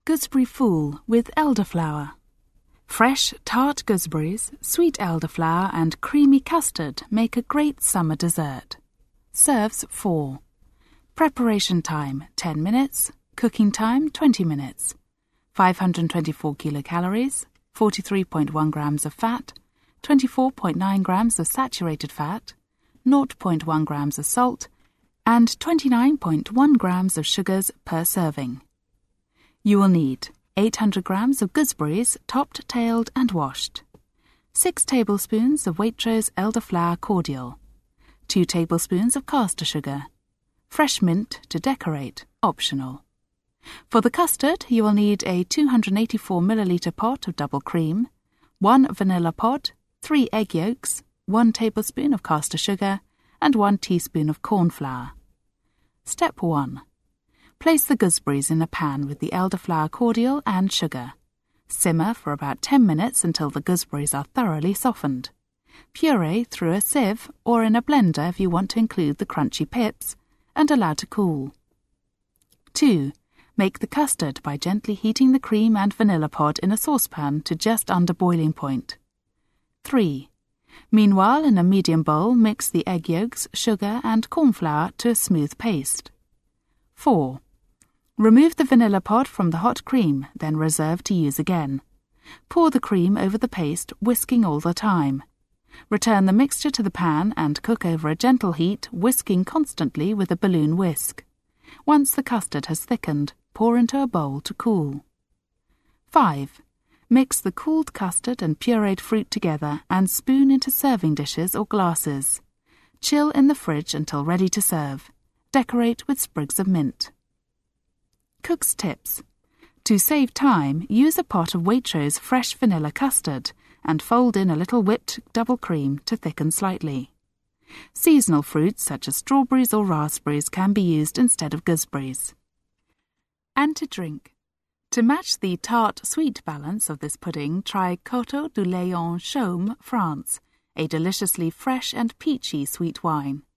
Gooseberry Fool with elderflower. Fresh, tart gooseberries, sweet elderflower and creamy custard make a great summer dessert. Serves 4. Preparation time 10 minutes. Cooking time 20 minutes. 524 kilocalories, 43.1 grams of fat, 24.9 grams of saturated fat, 0.1 grams of salt, and 29.1 grams of sugars per serving. You will need 800 grams of gooseberries, topped, tailed and washed, 6 tablespoons of Waitrose elderflower cordial, 2 tablespoons of caster sugar, fresh mint to decorate, optional. For the custard, you will need a 284 milliliter pot of double cream, 1 vanilla pod, 3 egg yolks, 1 tablespoon of caster sugar, and 1 teaspoon of corn flour. Step 1. Place the gooseberries in a pan with the elderflower cordial and sugar. Simmer for about 10 minutes until the gooseberries are thoroughly softened. Puree through a sieve or in a blender if you want to include the crunchy pips, and allow to cool. 2. Make the custard by gently heating the cream and vanilla pod in a saucepan to just under boiling point. 3. Meanwhile, in a medium bowl, mix the egg yolks, sugar and corn flour to a smooth paste. 4. Remove the vanilla pod from the hot cream, then reserve to use again. Pour the cream over the paste, whisking all the time. Return the mixture to the pan and cook over a gentle heat, whisking constantly with a balloon whisk. Once the custard has thickened, pour into a bowl to cool. 5. Mix the cooled custard and pureed fruit together and spoon into serving dishes or glasses. Chill in the fridge until ready to serve. Decorate with sprigs of mint. Cook's tips. To save time, use a pot of Waitrose fresh vanilla custard and fold in a little whipped double cream to thicken slightly. Seasonal fruits such as strawberries or raspberries can be used instead of gooseberries. And to drink. To match the tart-sweet balance of this pudding, try Coteaux du Léon Chaume, France, a deliciously fresh and peachy sweet wine.